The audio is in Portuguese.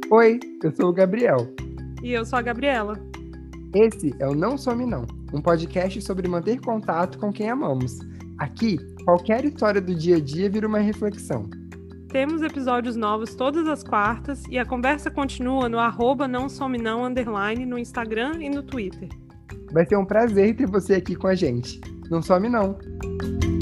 Oi, eu sou o Gabriel. E eu sou a Gabriela. Esse é o Não Some Não, um podcast sobre manter contato com quem amamos. Aqui, qualquer história do dia a dia vira uma reflexão. Temos episódios novos todas as quartas e a conversa continua no @nãosomenão_ no Instagram e no Twitter. Vai ser um prazer ter você aqui com a gente. Não some não!